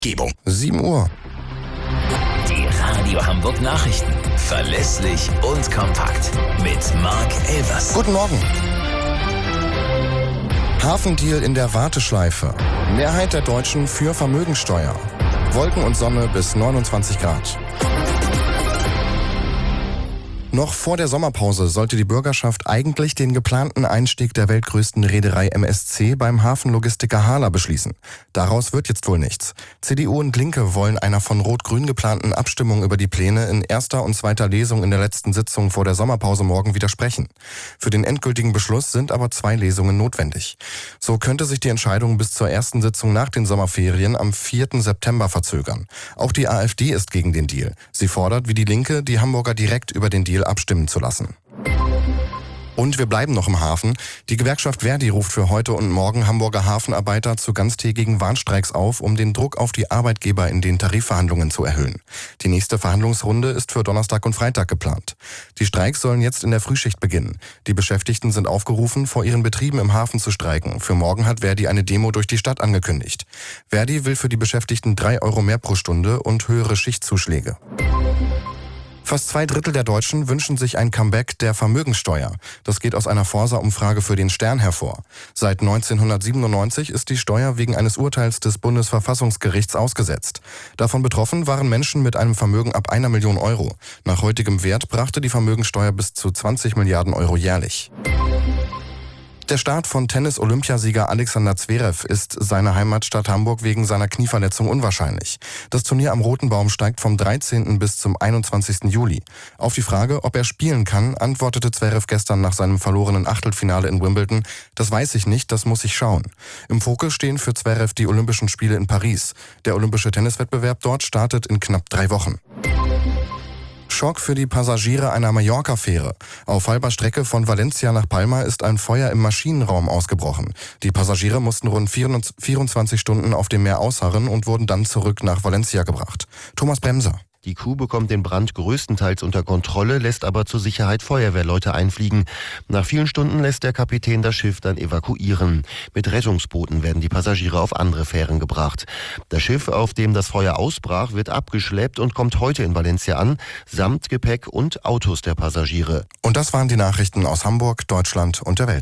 Gebung. 7 Uhr. Die Radio Hamburg Nachrichten. Verlässlich und kompakt. Mit Marc Elvers. Guten Morgen. Hafendeal in der Warteschleife. Mehrheit der Deutschen für Vermögensteuer. Wolken und Sonne bis 29 Grad. Noch vor der Sommerpause sollte die Bürgerschaft eigentlich den geplanten Einstieg der weltgrößten Reederei MSC beim Hafenlogistiker HHLA beschließen. Daraus wird jetzt wohl nichts. CDU und Linke wollen einer von Rot-Grün geplanten Abstimmung über die Pläne in erster und zweiter Lesung in der letzten Sitzung vor der Sommerpause morgen widersprechen. Für den endgültigen Beschluss sind aber 2 Lesungen notwendig. So könnte sich die Entscheidung bis zur ersten Sitzung nach den Sommerferien am 4. September verzögern. Auch die AfD ist gegen den Deal. Sie fordert, wie die Linke, die Hamburger direkt über den Deal abstimmen zu lassen. Und wir bleiben noch im Hafen. Die Gewerkschaft Verdi ruft für heute und morgen Hamburger Hafenarbeiter zu ganztägigen Warnstreiks auf, um den Druck auf die Arbeitgeber in den Tarifverhandlungen zu erhöhen. Die nächste Verhandlungsrunde ist für Donnerstag und Freitag geplant. Die Streiks sollen jetzt in der Frühschicht beginnen. Die Beschäftigten sind aufgerufen, vor ihren Betrieben im Hafen zu streiken. Für morgen hat Verdi eine Demo durch die Stadt angekündigt. Verdi will für die Beschäftigten 3 Euro mehr pro Stunde und höhere Schichtzuschläge. Fast 2/3 der Deutschen wünschen sich ein Comeback der Vermögensteuer. Das geht aus einer Forsa-Umfrage für den Stern hervor. Seit 1997 ist die Steuer wegen eines Urteils des Bundesverfassungsgerichts ausgesetzt. Davon betroffen waren Menschen mit einem Vermögen ab 1 Million Euro. Nach heutigem Wert brachte die Vermögensteuer bis zu 20 Milliarden Euro jährlich. Der Start von Tennis-Olympiasieger Alexander Zverev ist seiner Heimatstadt Hamburg wegen seiner Knieverletzung unwahrscheinlich. Das Turnier am Roten Baum steigt vom 13. bis zum 21. Juli. Auf die Frage, ob er spielen kann, antwortete Zverev gestern nach seinem verlorenen Achtelfinale in Wimbledon: Das weiß ich nicht, das muss ich schauen. Im Fokus stehen für Zverev die Olympischen Spiele in Paris. Der olympische Tenniswettbewerb dort startet in knapp 3 Wochen. Schock für die Passagiere einer Mallorca-Fähre. Auf halber Strecke von Valencia nach Palma ist ein Feuer im Maschinenraum ausgebrochen. Die Passagiere mussten rund 24 Stunden auf dem Meer ausharren und wurden dann zurück nach Valencia gebracht. Thomas Bremser. Die Crew bekommt den Brand größtenteils unter Kontrolle, lässt aber zur Sicherheit Feuerwehrleute einfliegen. Nach vielen Stunden lässt der Kapitän das Schiff dann evakuieren. Mit Rettungsbooten werden die Passagiere auf andere Fähren gebracht. Das Schiff, auf dem das Feuer ausbrach, wird abgeschleppt und kommt heute in Valencia an, samt Gepäck und Autos der Passagiere. Und das waren die Nachrichten aus Hamburg, Deutschland und der Welt.